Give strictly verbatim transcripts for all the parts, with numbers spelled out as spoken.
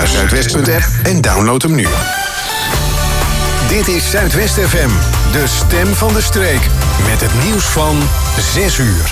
Zuidwest punt app en download hem nu. Dit is Zuidwest F M, de stem van de streek. Met het nieuws van zes uur.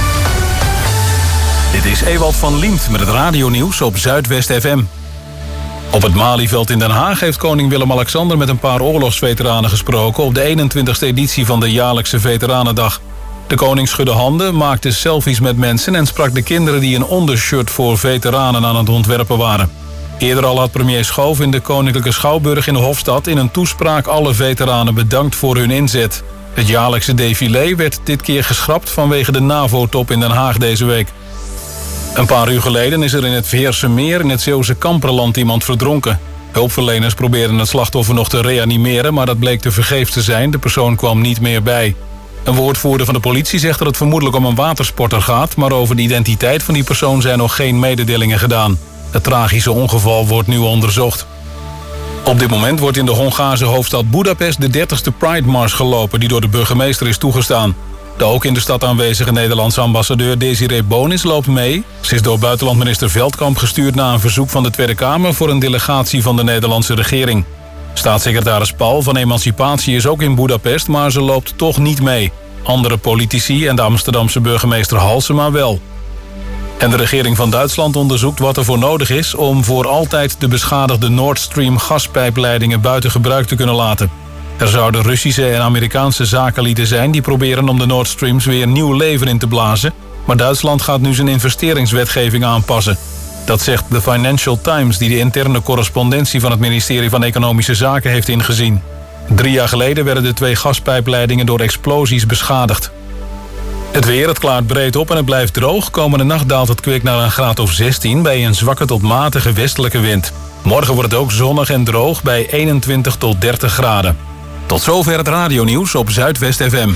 Dit is Ewald van Liemt met het radionieuws op Zuidwest F M. Op het Malieveld in Den Haag heeft koning Willem-Alexander met een paar oorlogsveteranen gesproken op de eenentwintigste editie van de jaarlijkse Veteranendag. De koning schudde handen, maakte selfies met mensen en sprak de kinderen die een ondershirt voor veteranen aan het ontwerpen waren. Eerder al had premier Schoof in de Koninklijke Schouwburg in de Hofstad in een toespraak alle veteranen bedankt voor hun inzet. Het jaarlijkse défilé werd dit keer geschrapt vanwege de NAVO-top in Den Haag deze week. Een paar uur geleden is er in het Veerse Meer in het Zeeuwse Kamperland iemand verdronken. Hulpverleners probeerden het slachtoffer nog te reanimeren, maar dat bleek tevergeefs te zijn. De persoon kwam niet meer bij. Een woordvoerder van de politie zegt dat het vermoedelijk om een watersporter gaat, maar over de identiteit van die persoon zijn nog geen mededelingen gedaan. Het tragische ongeval wordt nu onderzocht. Op dit moment wordt in de Hongaarse hoofdstad Budapest de dertigste Pride Mars gelopen die door de burgemeester is toegestaan. De ook in de stad aanwezige Nederlandse ambassadeur Desiree Bonis loopt mee. Ze is door buitenlandminister Veldkamp gestuurd na een verzoek van de Tweede Kamer voor een delegatie van de Nederlandse regering. Staatssecretaris Paul van Emancipatie is ook in Budapest, maar ze loopt toch niet mee. Andere politici en de Amsterdamse burgemeester Halsema wel. En de regering van Duitsland onderzoekt wat er voor nodig is om voor altijd de beschadigde Nord Stream gaspijpleidingen buiten gebruik te kunnen laten. Er zouden Russische en Amerikaanse zakenlieden zijn die proberen om de Nord Streams weer nieuw leven in te blazen, maar Duitsland gaat nu zijn investeringswetgeving aanpassen. Dat zegt de Financial Times, die de interne correspondentie van het ministerie van Economische Zaken heeft ingezien. Drie jaar geleden werden de twee gaspijpleidingen door explosies beschadigd. Het weer, het klaart breed op en het blijft droog. Komende nacht daalt het kwik naar een graad of zestien bij een zwakke tot matige westelijke wind. Morgen wordt het ook zonnig en droog bij eenentwintig tot dertig graden. Tot zover het radionieuws op Zuidwest F M.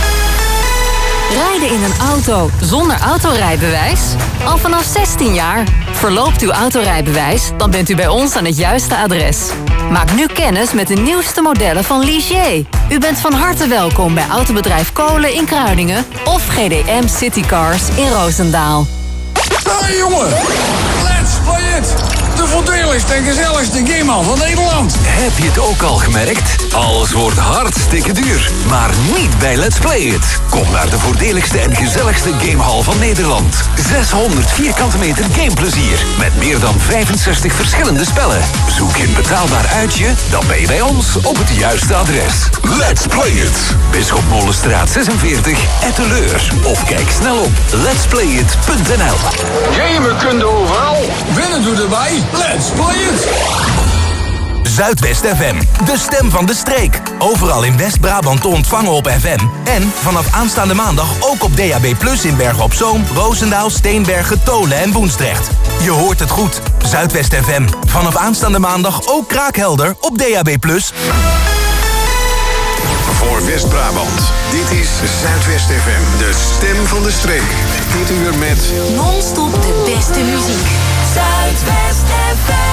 Rijden in een auto zonder autorijbewijs? Al vanaf zestien jaar. Verloopt uw autorijbewijs, dan bent u bij ons aan het juiste adres. Maak nu kennis met de nieuwste modellen van Ligier. U bent van harte welkom bij autobedrijf Kolen in Kruiningen of G D M City Cars in Roosendaal. Hey jongen, let's play it! De voordeligste en gezelligste gamehal van Nederland. Heb je het ook al gemerkt? Alles wordt hartstikke duur. Maar niet bij Let's Play It. Kom naar de voordeligste en gezelligste gamehal van Nederland. zeshonderd vierkante meter gameplezier. Met meer dan vijfenzestig verschillende spellen. Zoek je een betaalbaar uitje? Dan ben je bij ons op het juiste adres. Let's Play It. Bisschopmolenstraat zesenveertig, Etteleur. Of kijk snel op lets play it punt n l. Gamen kun je overal. Winnen doe erbij. Let's play it! Zuidwest F M, de stem van de streek. Overal in West-Brabant te ontvangen op F M. En vanaf aanstaande maandag ook op D A B plus in Bergen op Zoom, Roosendaal, Steenbergen, Tolen en Woensdrecht. Je hoort het goed. Zuidwest F M. Vanaf aanstaande maandag ook kraakhelder op D A B plus. Voor West-Brabant, dit is Zuidwest F M, de stem van de streek. Dit uur met Non-stop de beste muziek. Zuidwest F M.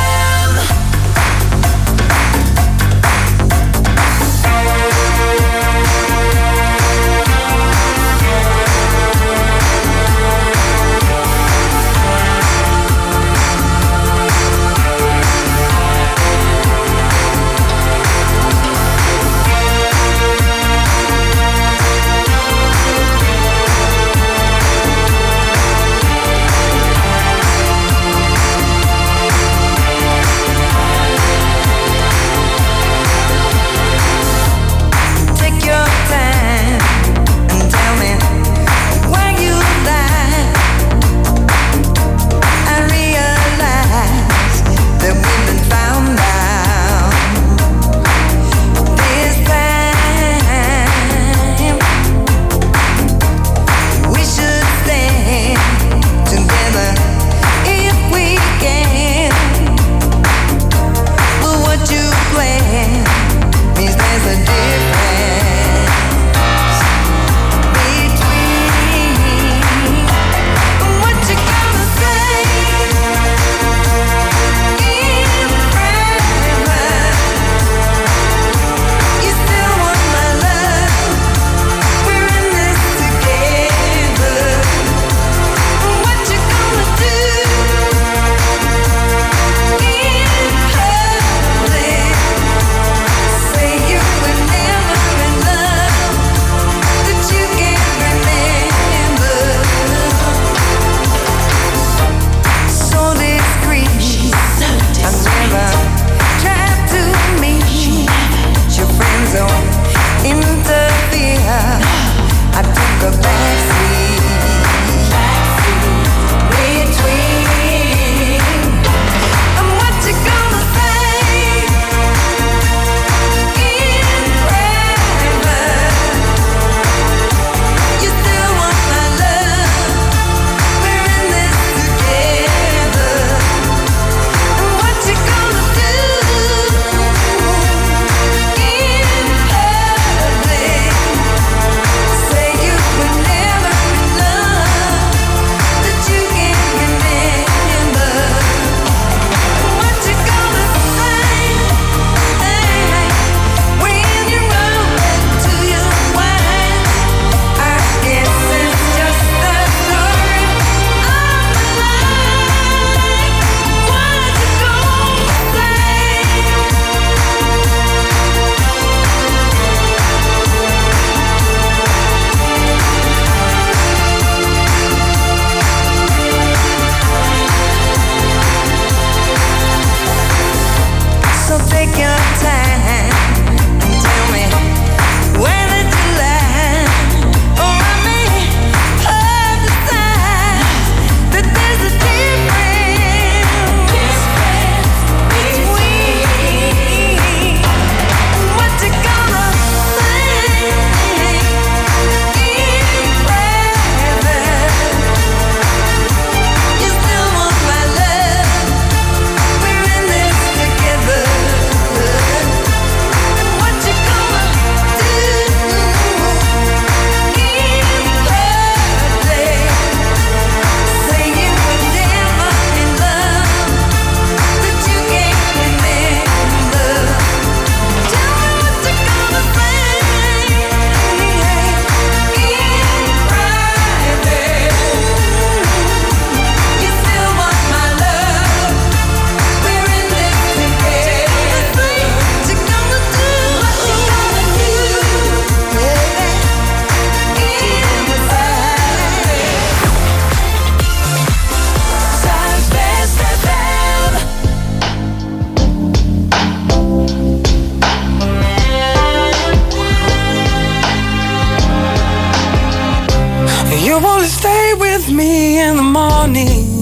with me in the morning.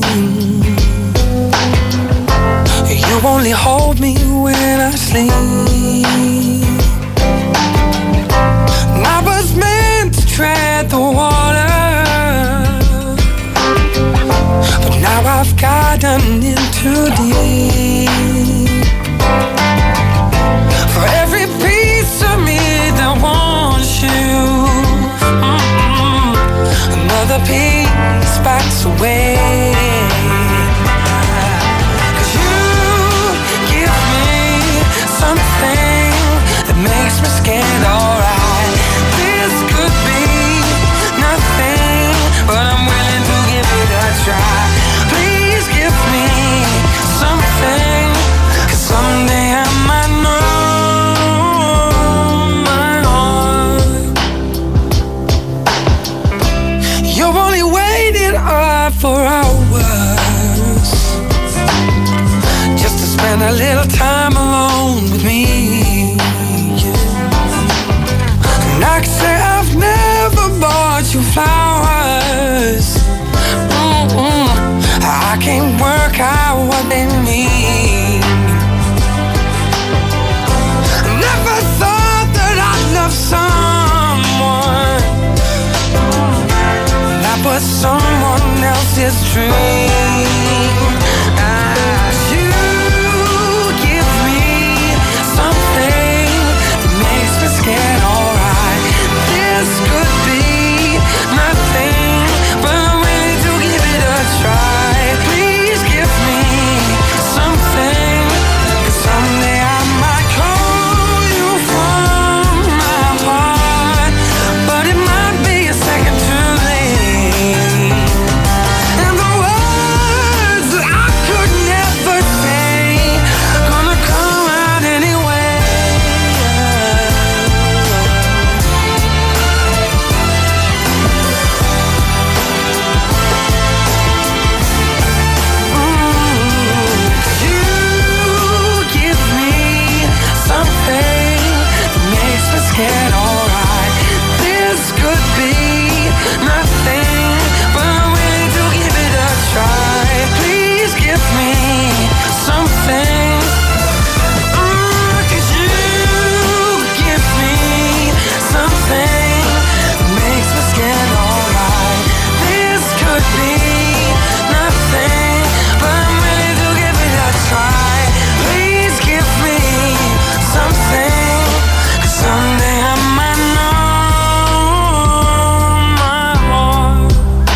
You only hold me when I sleep. And I was meant to tread the water, but now I've gotten in too deep. For every piece of me that wants you, mm-mm, another piece backs away. Something that makes me scared, alright. This could be nothing, but I'm willing to give it a try. Please give me something, 'cause someday I might know my heart. You've only waited up for hours just to spend a little time alone with me, yeah. And I can say I've never bought you flowers. Mm-mm. I can't work out what they mean. I never thought that I'd love someone that was someone else's dream. Scared, alright. This could be nothing, but I'm willing to give it a try. Please give me something, 'cause someday I might call you from my heart, but it might be a second too late. And the words that I could never say gonna come out anyway. Scared, alright. This could be nothing, but I'm willing to give it a try. Please give me something, mm, 'cause you give me something that makes me scared, alright. This could be nothing, but I'm willing to give it a try. Please give me something. Someday I might know my heart.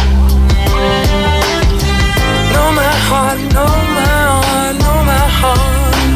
Know my heart, know my heart, know my heart.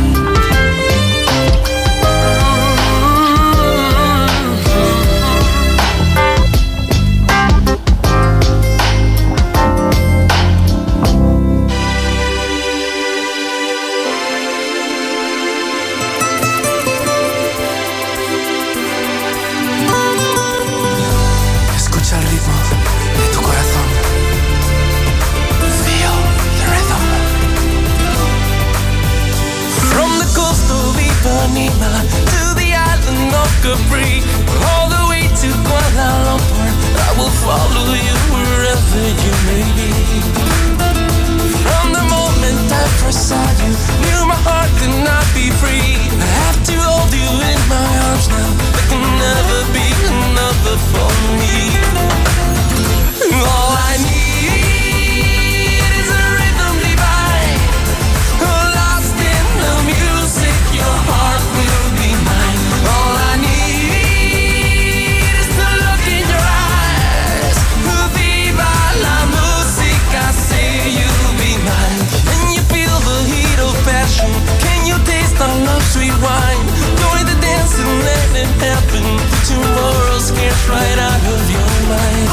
To the island of Capri, all the way to Kuala Lumpur, I will follow you wherever you may be. From the moment I first saw you, knew my heart could not be free. I have to hold you in my arms now. There can never be another for me. All I need is a rhythm divine, lost in the music. Your heart will be mine. All I need is to look in your eyes. Viva la musica, say you'll be mine. Can you feel the heat of passion? Can you taste our love, sweet wine? Join the dance and let it happen. Tomorrow scares right out of your mind.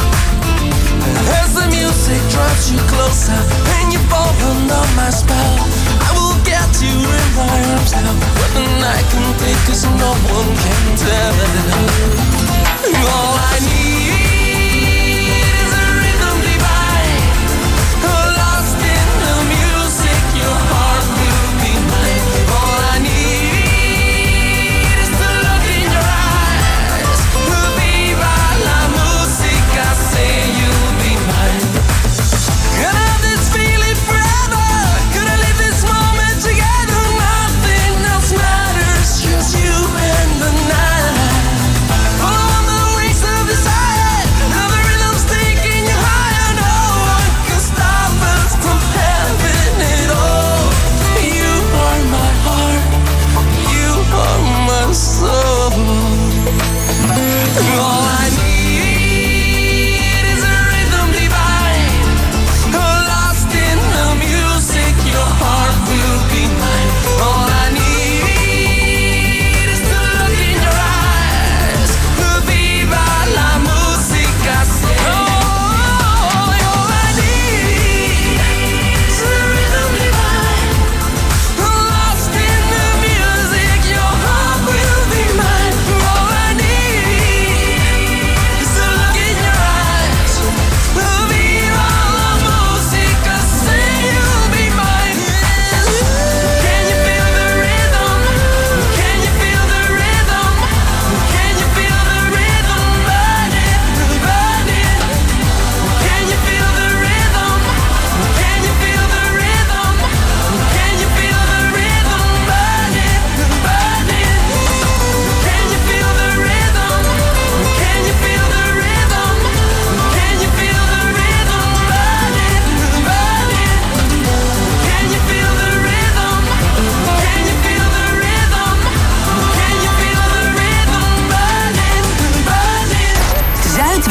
As the music draws you closer and you fall under my spell, I will get you in my arms now. What the night can take, 'cause no one can tell. All I need is a rhythm divine, lost in the music. Your heart will be mine. All I need is to look in your eyes. Viva la musica, say you'll be mine.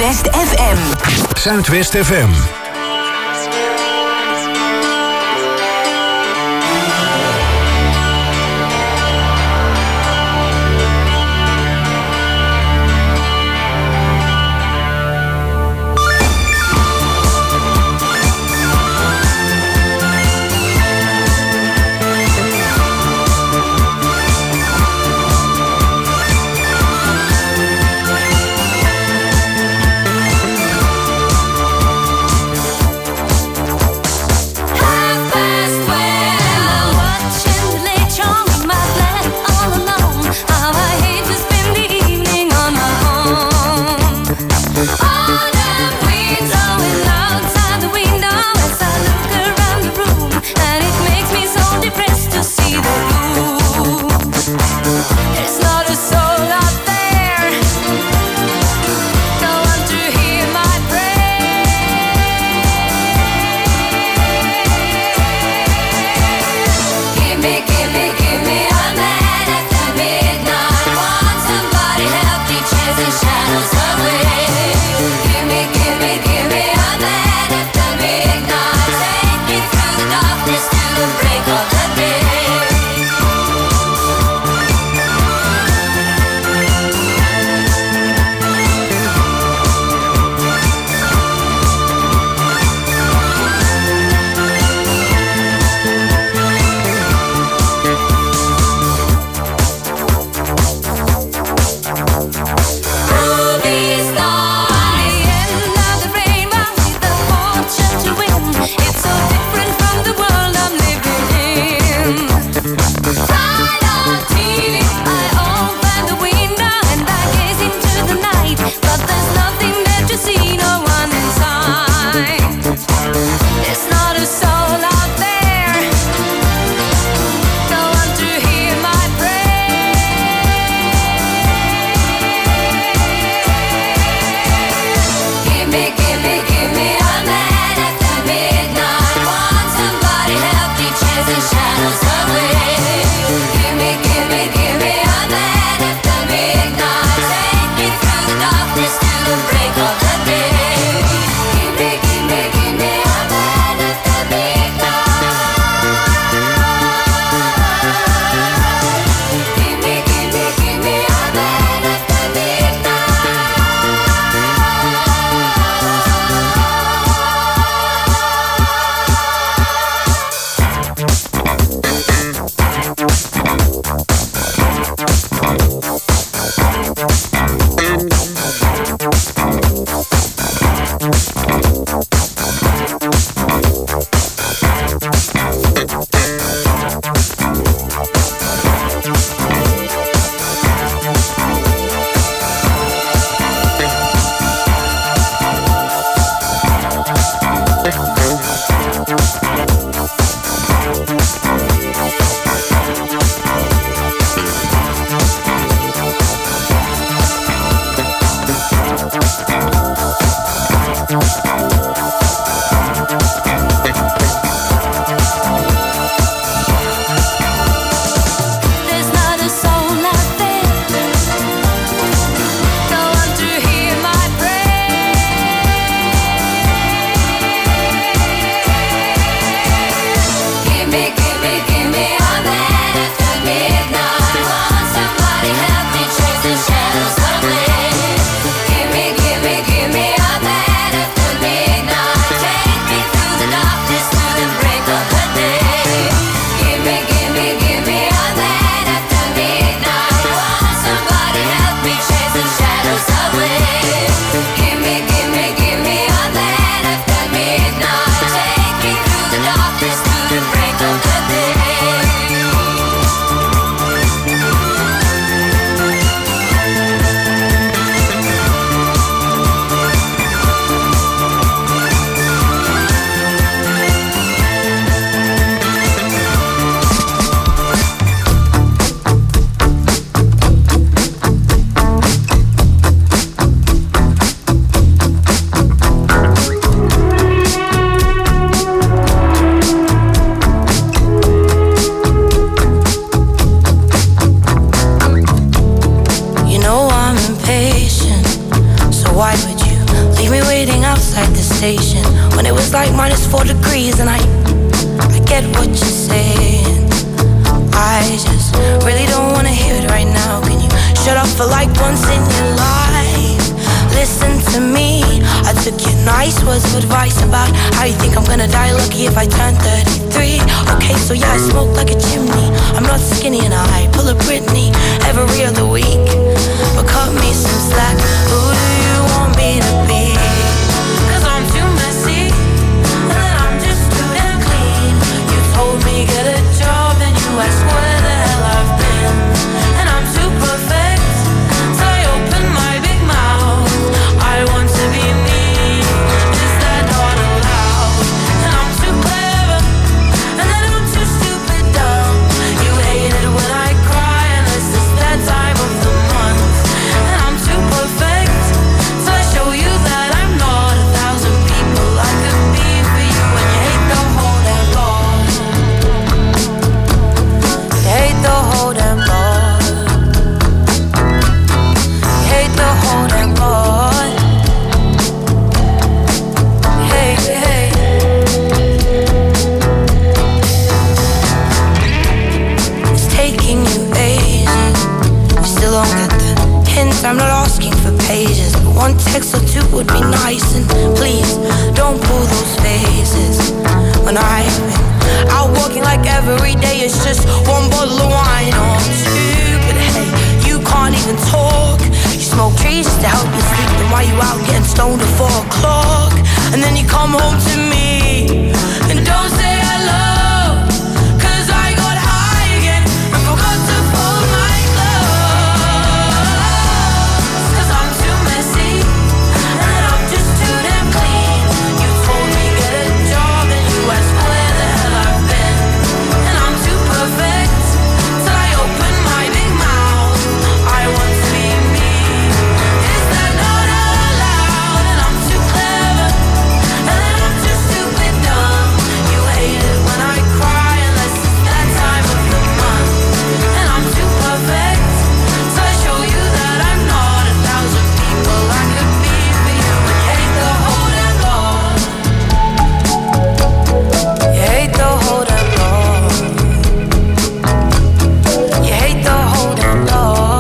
Zuidwest F M. Zuidwest F M. nice words of advice about how you think I'm gonna die lucky if I turn thirty-three. Okay, so yeah, I smoke like a chimney. I'm not skinny and I pull a Britney every other week. But cut me some slack. Who do you want me to be? Cause I'm too messy, and then I'm just too damn clean. You told me get a job, and you asked where the hell I've been. And I'm too perfect, so I open my big mouth. I want to be me. Is that not allowed? And I'm too clever, and then I'm too stupid dumb. You hate it when I cry, unless it's that time of the month. And I'm too perfect, so I show you that I'm not a thousand people I could be for you. And you hate the whole damn lot. You hate the whole damn lot. You hate the whole damn lot. Hey, hey. It's taking you ages. You still don't get the hint. I'm not asking for pages, but one text or two would be nice. And please don't pull those faces when I've been out walking like every day. It's just one bottle of wine or two. But hey, you can't even talk. You smoke trees just to help you sleep. Then why you out getting stoned at four o'clock? And then you come home to me and don't say hello. Cause I got high again and forgot to fold my clothes. Cause I'm too messy, and then I'm just too damn clean. You told me get a job, and you asked where the hell I've been. And I'm too perfect, till I open my big mouth. I want to be me. Is that not allowed? And I'm too clever, and then I'm too stupid dumb. You hate it when I cry, unless it's that time of the month. And I'm too perfect, so I show you that I'm not a thousand people I could be for you. And you hate the whole damn lot. You hate the whole damn lot. You hate the whole damn lot.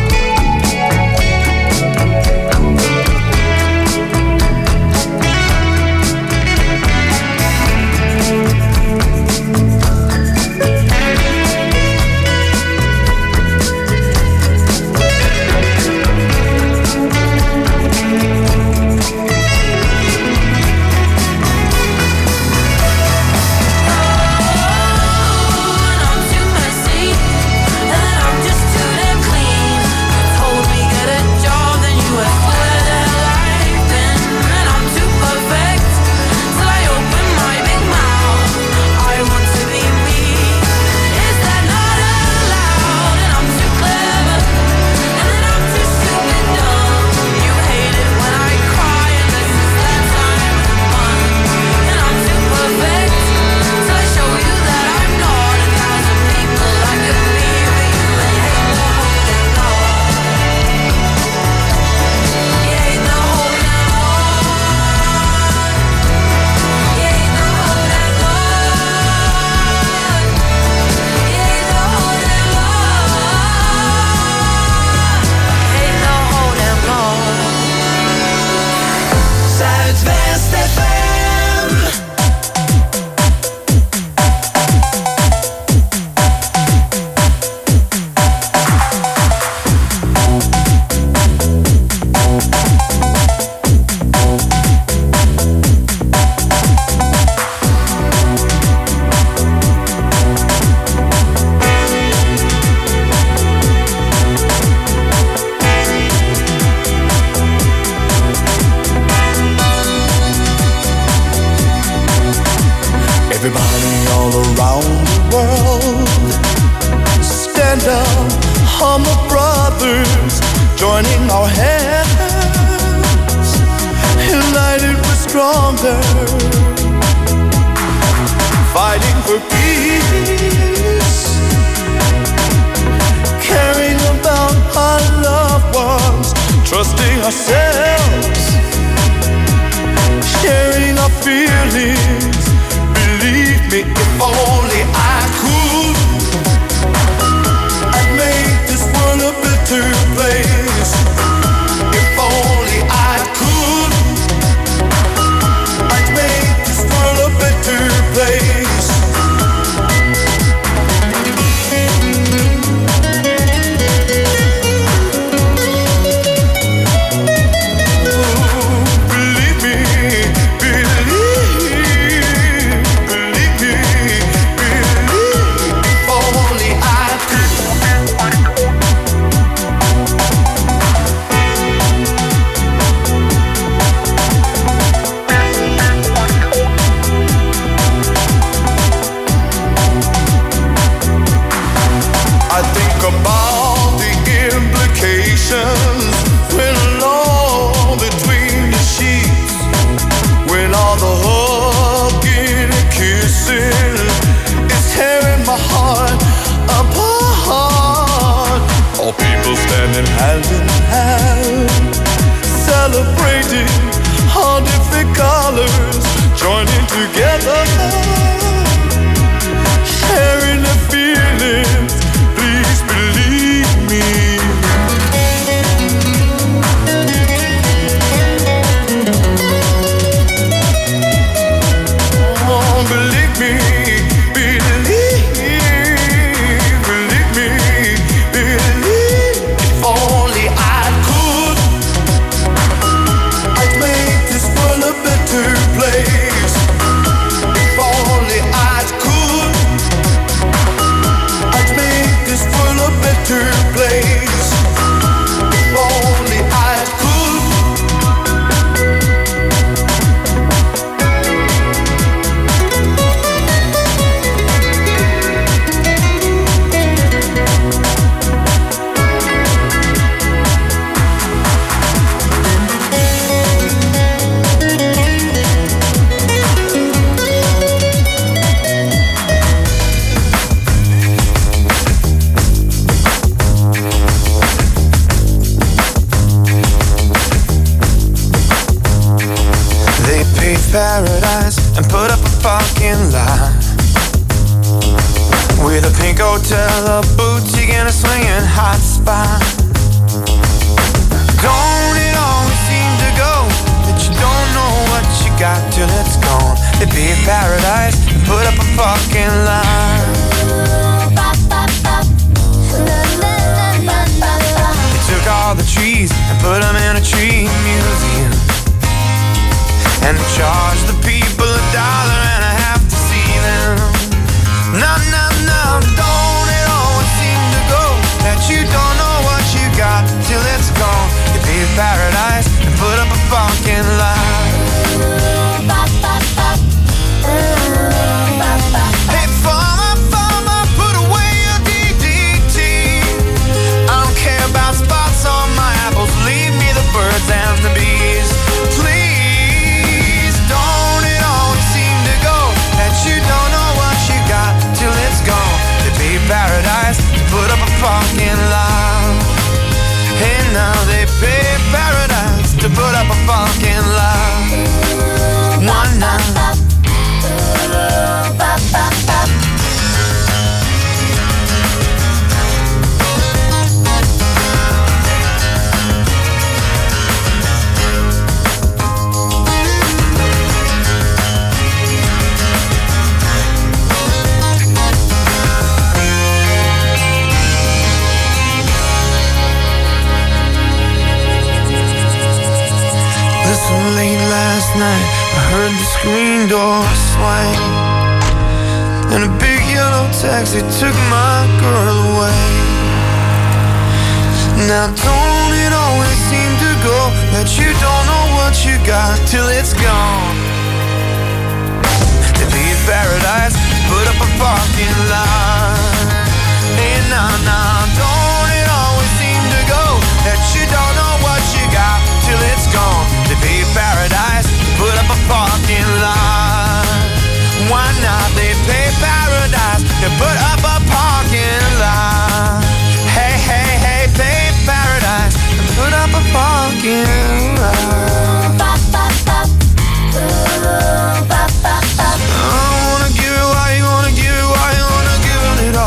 And I'm too messy, and then I'm just too damn clean. You told me get a job, then you asked where the hell I've been. And I'm too perfect, till I open my big mouth. I want to be me. Is that not allowed? And I'm too clever, and then I'm too stupid dumb. You hate it when I cry, unless it's that time of the month. And I'm too perfect, so I show you that I'm not a thousand people I could be for you. And you hate the whole damn lot. You hate the whole damn lot. You hate the whole damn lot. You hate the whole damn lot. You hate the whole damn lot. Zuidwest F M. Everybody all around the world, stand up, humble brothers, joining our hands, united we're stronger, fighting for peace, caring about our loved ones, trusting ourselves, sharing our feelings. Believe me, if only I could, I'd make this world a better place. If only I could, wasted. All different colors joining together, sharing the feelings. Please believe me. Oh, believe me, believe, believe me, believe. If only I could, I'd make this world a better place. If only I could, I'd make this world a better place. If only I could. Paradise and put up a parking lot with a pink hotel, a boutique, and a swinging hot spot. Don't it always seem to go that you don't know what you got till it's gone? They paved paradise and put up a parking lot. They took all the trees and put them in a tree museum and charge the people a dollar and a half to see them. No, no, no, don't it always seem to go that you don't know what you got till it's gone? You paved paradise and put up a parking lot. Hey, farmer, farmer, put away your D D T. I don't care about spots on my apples, leave me the birds and the bees. Please. You don't know what you got till it's gone. They paved paradise to put up a parking lot. Hey, now they paved paradise to put up a parking lot. One night. Late last night, I heard the screen door swing, and a big yellow taxi took my girl away. Now don't it always seem to go that you don't know what you got till it's gone? They paved paradise, put up a parking lot. Hey, nah, nah, don't it always seem to go that you don't know what you got till it's gone? They paved paradise, put up a parking lot. Why not? They paved paradise, they put up a parking lot. Hey, hey, hey, paved paradise, put up a parking lot. I wanna give it why you wanna give it why you wanna give it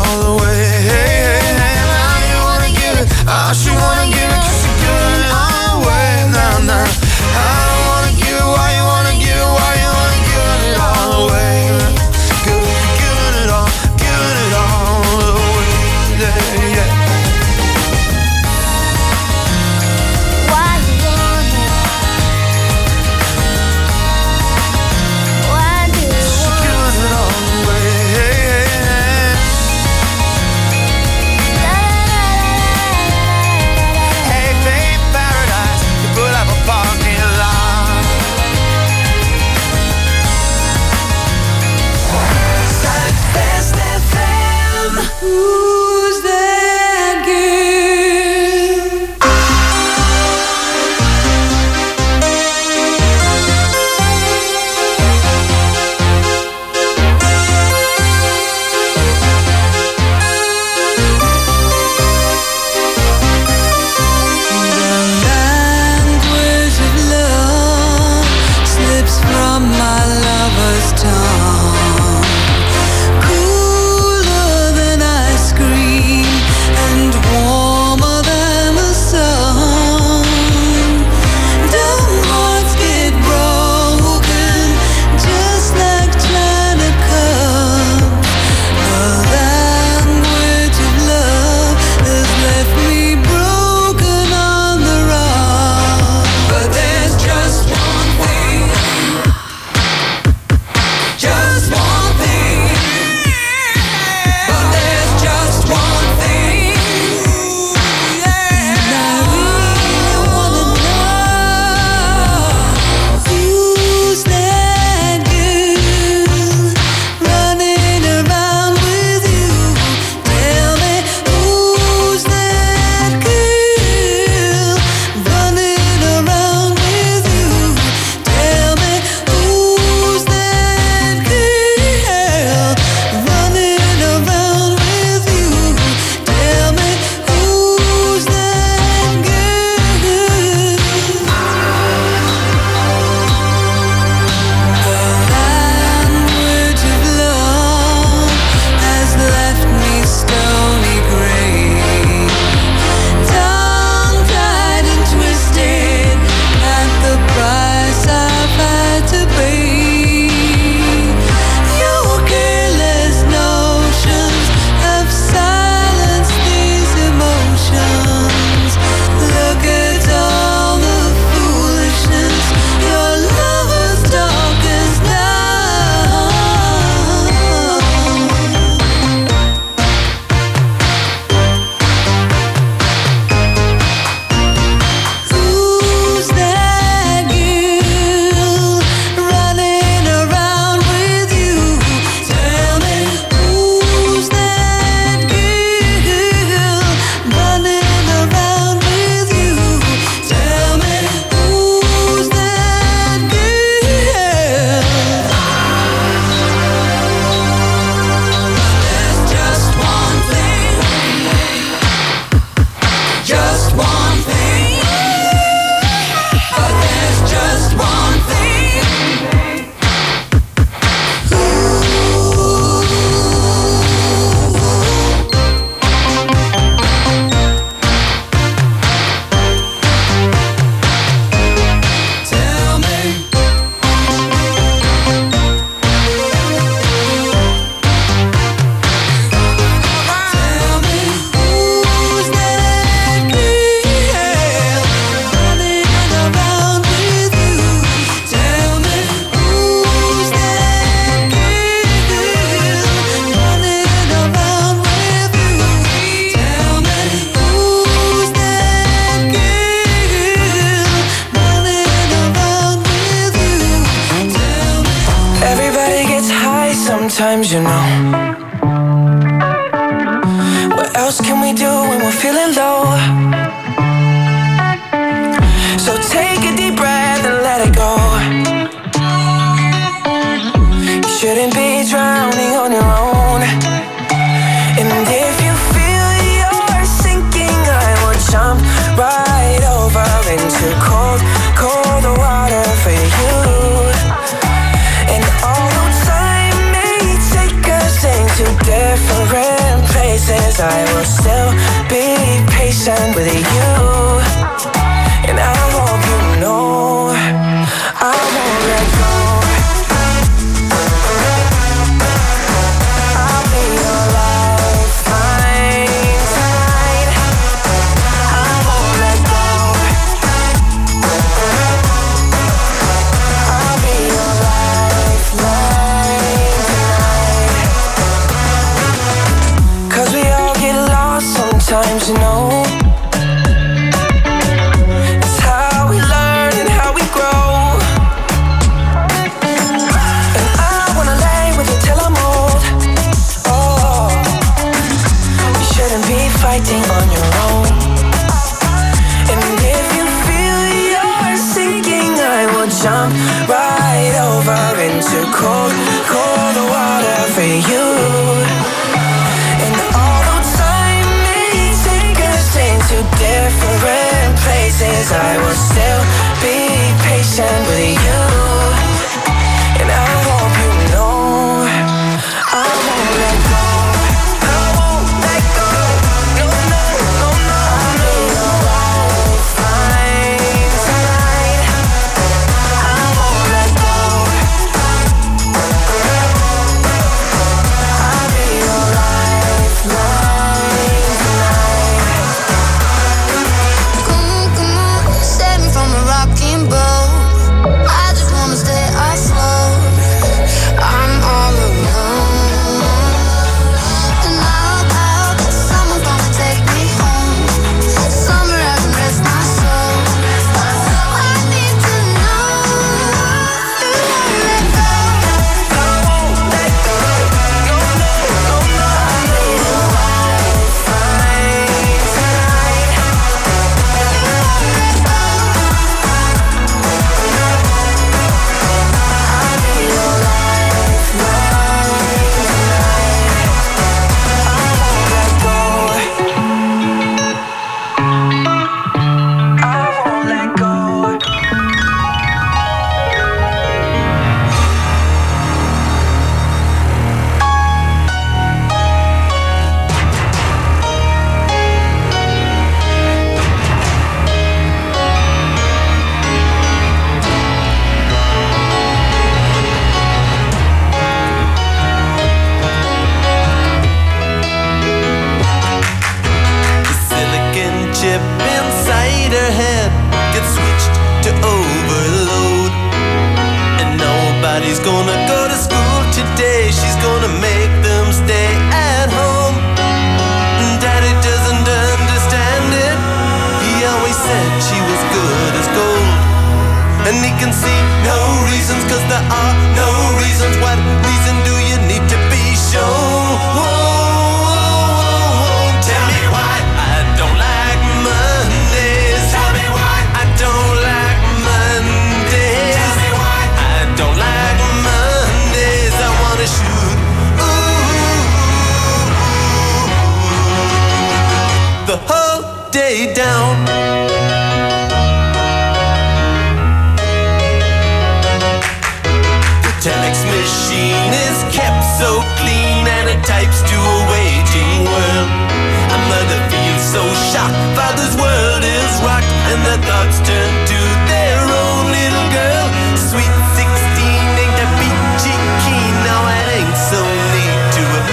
times, you know. What else can we do when we're feeling low? So take a deep breath and let it go. You shouldn't be drowning on your own. And if you feel you're sinking, I will jump right over into cold, cold water for you. And although time may take us into different places, I will still be patient with you. And I hope you know I won't let go. I'll be your lifeline tonight. I won't let go. I'll be your lifeline tonight. 'Cause we all get lost sometimes, you know. Fighting on your own. And if you feel you're sinking, I will jump right over into cold, cold water for you. And although time may take us into different places, I will still be patient with you. And I hope you know I won't let go.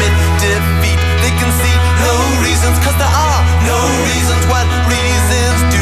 Cause there are no reasons, what reasons do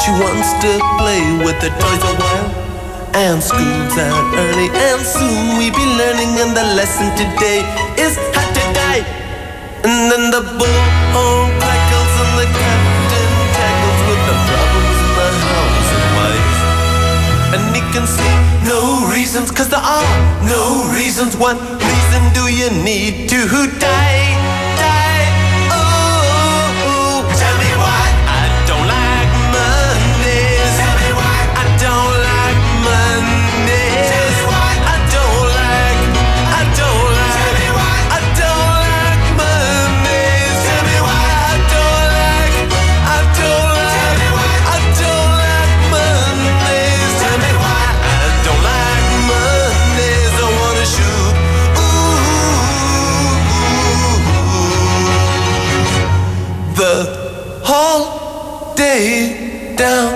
She wants to play with the toys a while. And school's out early, and soon we be learning. And the lesson today is how to die. And then the bullhorn crackles and the captain tackles with the problems in the house and wife. And he can see no reasons, cause there are no reasons. What reason do you need to die? Die, oh, oh. Tell me why I don't like Mondays. Tell me why I don't like Mondays. Tell me why I don't like, I don't like. Tell me why I don't like Mondays. Tell me why I don't like, I don't like. Tell me why I don't like Mondays. Tell me why I don't like Mondays. I wanna shoot. The whole day down.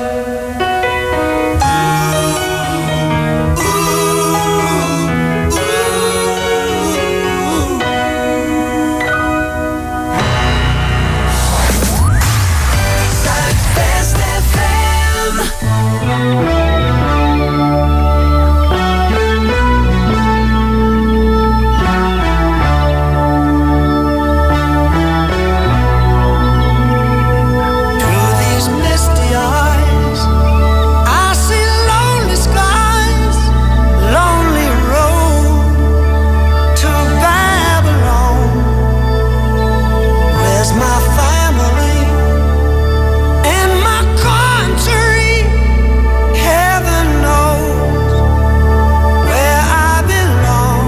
Zuidwest F M. Through these misty eyes, I see lonely skies, lonely road to Babylon. Where's my family and my country? Heaven knows where I belong.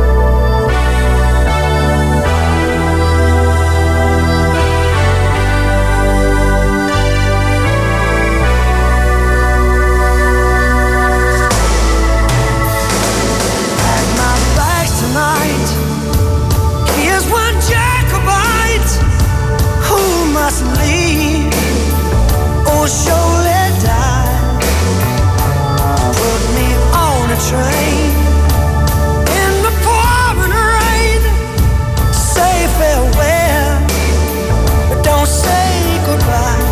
Pack my bags tonight. Here's one Jacobite who must leave or surely die. Put me on a train in the pouring rain. Say farewell, but don't say goodbye.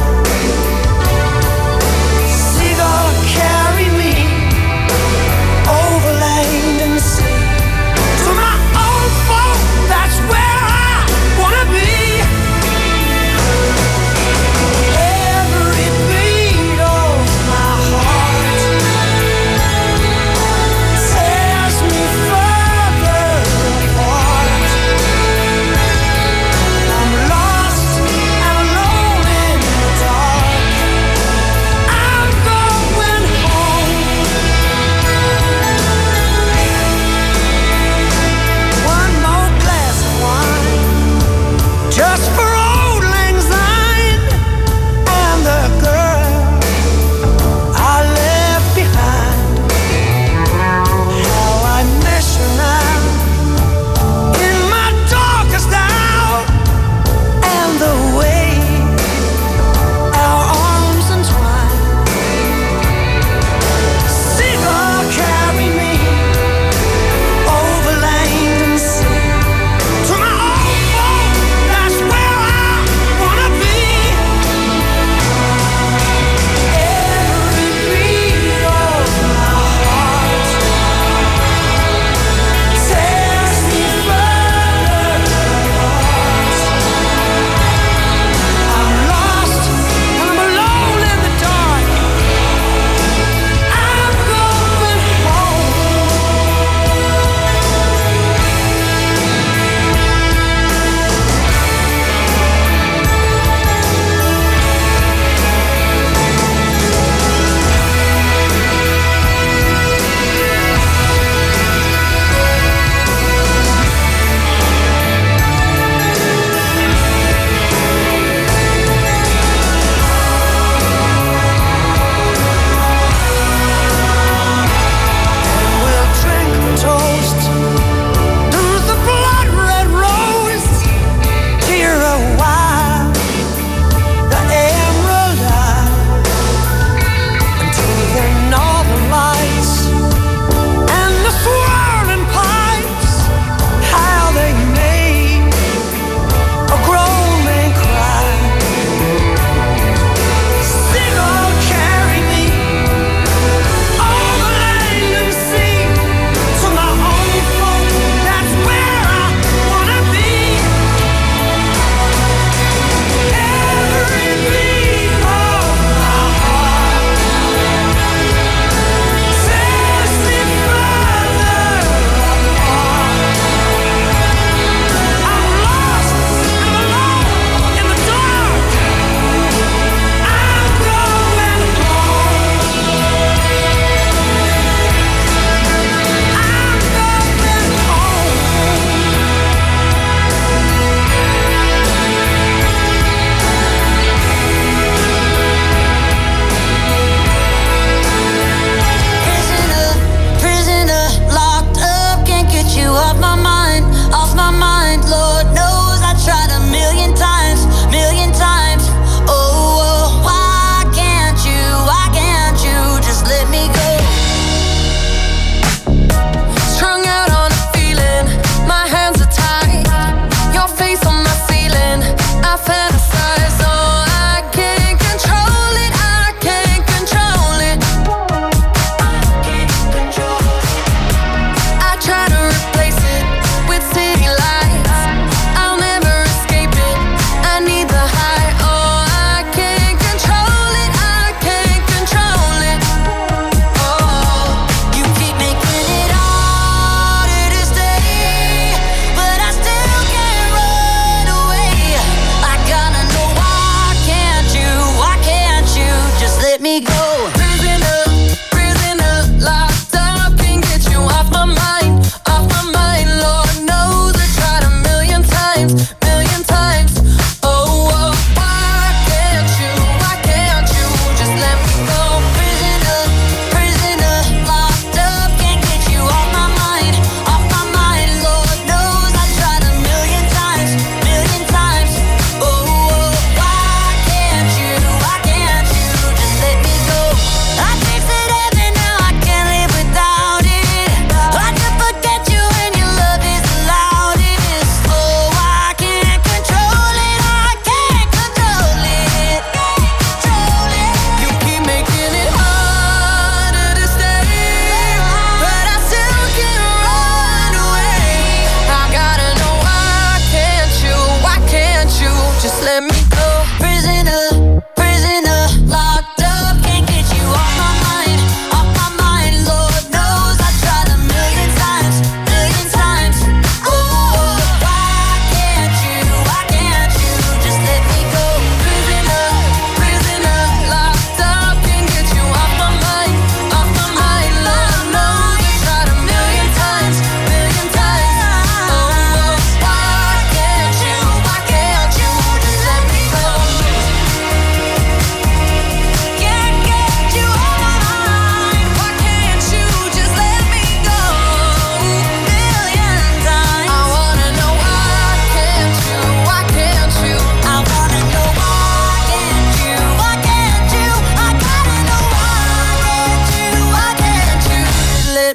Seagull, carry me over land and sea to my old folk. That's where I wanna be. Every beat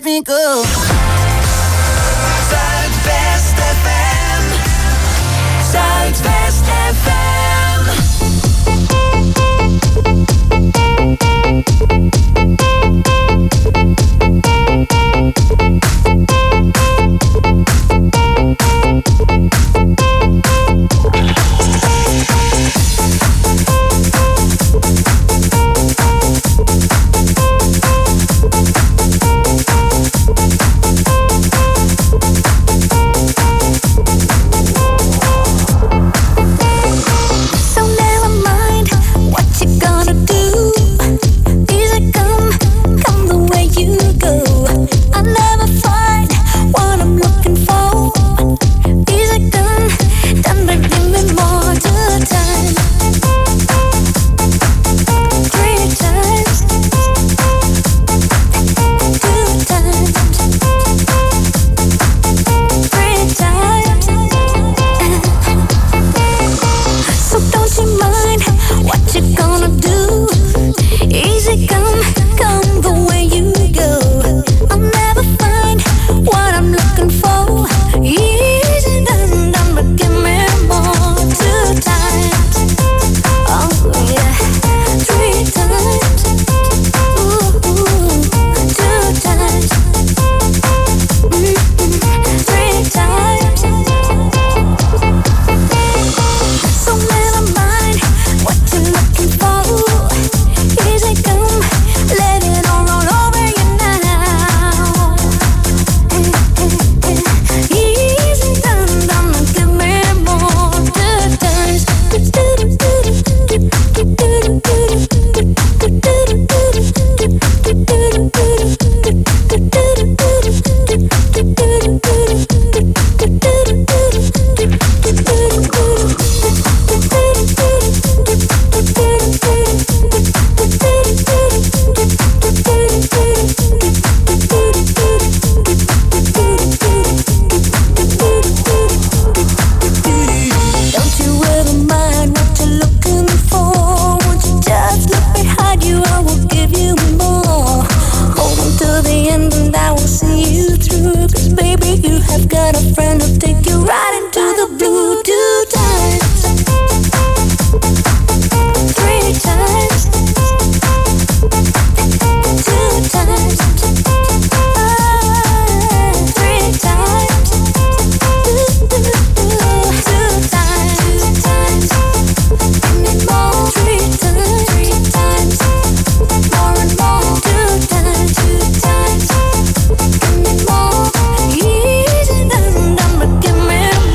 me go. Zuidwest F M. Zuidwest F M. Give me more.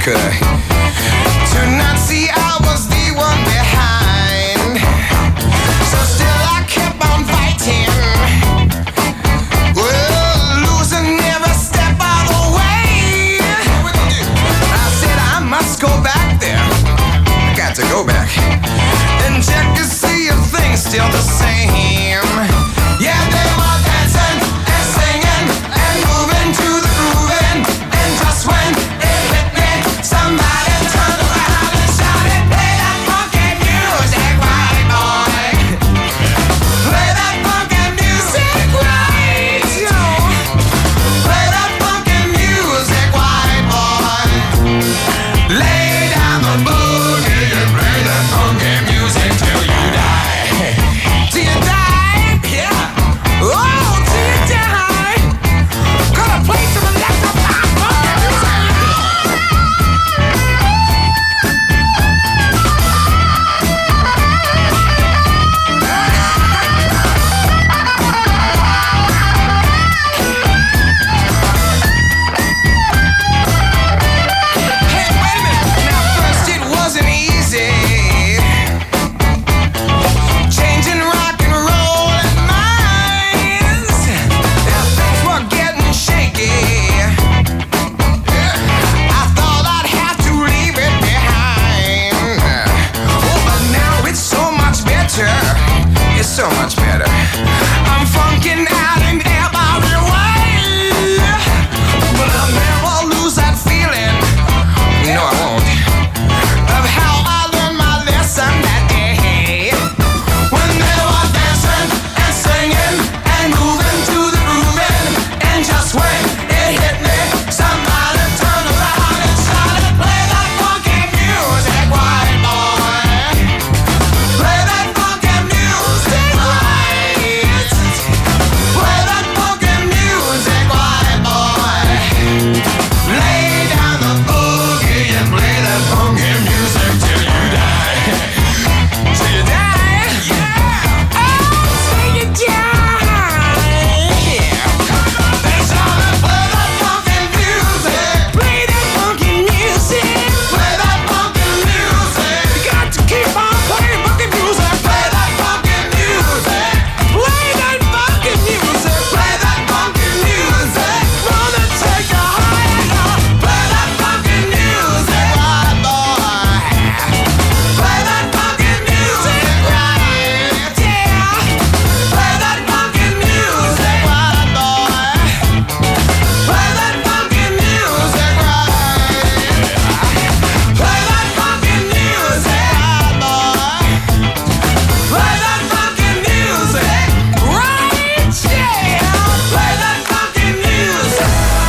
could I? To not see I was the one behind. So still I kept on fighting. Well, losing every step of the way. I said I must go back there. I got to go back and check to see if things still the same. Yeah, they were dancing and singing and moving to the grooving. And just when it hit me, somebody turned around and shouted, play that funky music, white boy. Play that funky music, right, yo. Play that funky music, white boy. Lay down the boogie and play that funky music till you die. Till you die, yeah. Oh, till you die. Gonna play some electrified funky music. Hey, wait a minute. Now first it wasn't easy. Changing rock and roll and minds. Yeah, things were getting shaky. I thought I'd have to leave it behind. Oh, but now it's so much better. It's so much better. I'm funking out in every way. But I'll never lose that feeling. No, I won't. Of how I learned my lesson that day. When they were dancing and singing and moving to the grooving. And just when it hit me, somebody turned around and shouted, play that funky music, white boy. Play that funky music, right. Play that funky music, white boy. Lay down the boogie and play that funky music till you die. Till you die, yeah. Oh, till you die, yeah. They shouted, play that funky music. Play that funky music. Play that funky music. You got to keep on playing funky music. Play that funky music. Play that funky music. Play that funky music. Wanna take a higher. Play that funky music, white boy. Play that funky music, right, yeah. Play that funky music, white boy. Play that funky music, right. Play that funky music, white boy. Play that funky music, right, yeah. Play that funky music.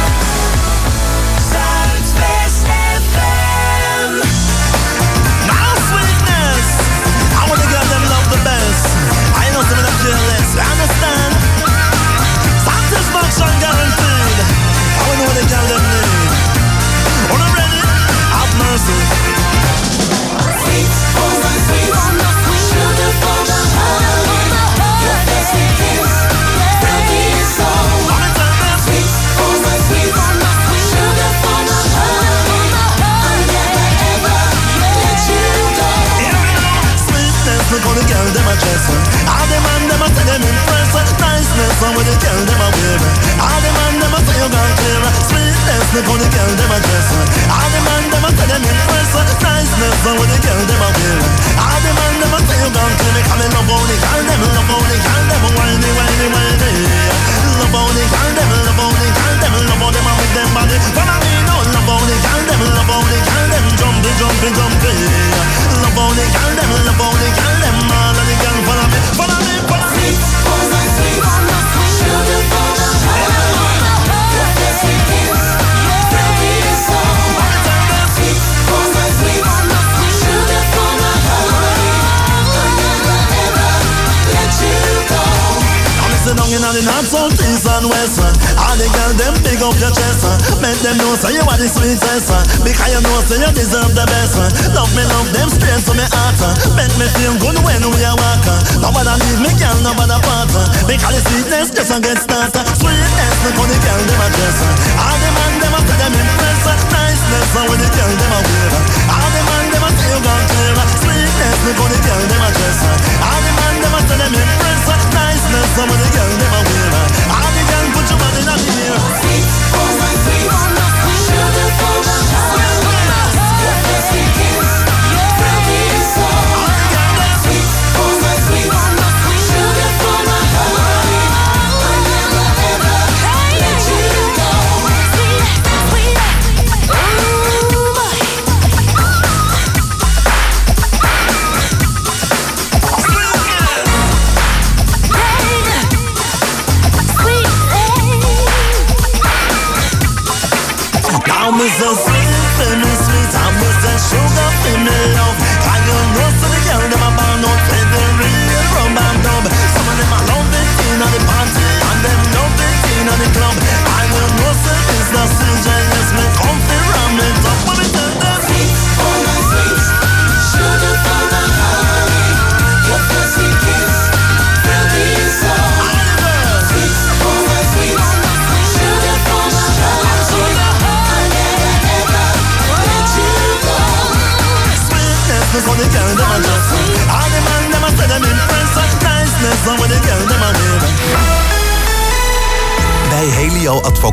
Zuidwest F M. Now sweetness, I wanna give them love the best. I know some of them jealous, you understand? Satisfaction guaranteed. I wanna know what they girl them need. On I'm ready, have mercy. Sweet, oh my sweet, sugar for the heart. Your best kiss, baby is all. Let me tell them. Sweet, oh my sweet, sugar for the heart. I'll never ever let you go. Sweetness, look how the girl them a dress. All the man them a say them impress. Niceness, and with the girl them a wear. All the man them a say you gone clear. Sweetness, look how the girl them a dress. All the man them a say them impress. Niceness, and with the girl them a wear. All the man them a say you gone clear. Come and love how the girl them, love how the girl them whiny, whiny, whiny. Love how the girl them, love how the girl them, love how them a with them body. Follow me now, love how the girl them, love how the girl them jumpy, jumpy, jumpy. Love how the girl them, love how the girl them. All of the girl follow me, follow me, follow me. Sweet, oh my sweet, sugar for the heart. Your best kiss, baby is all. Sweet, oh my sweet, sugar for the heart. I'll never ever let you go. I'm sitting down in the north, south, east and west. All the girls them big up your chest. Make them know say you are the sweetest. Because you know say you deserve the best. Love me, love them straight to me heart. Make me feel good when we are walking. Nobody leave me, girl, nobody part. Because the sweetness just a get started. Sweetness, look how the girl them a dress. All the man them a say them impress. Niceness, and when the girl them a I'm so sweet in the sweet, I'm so sugar in the love. I don't know so the girl in my band don't play the real rum and dub. Some of them I love the teen on the party, and them love the teen on the club. I don't know so it's not silly, yes me comfy rum it up when we turn the sweet for my sweet, sugar for my honey, your first sweet kiss, feel me so. Sweet for my sweet, sugar for my honey, I never ever let you go. Sweetness is what the girl them a just. All the man them a say them impressed. Such niceness is what the girl them a live. Bij Helio Advocaat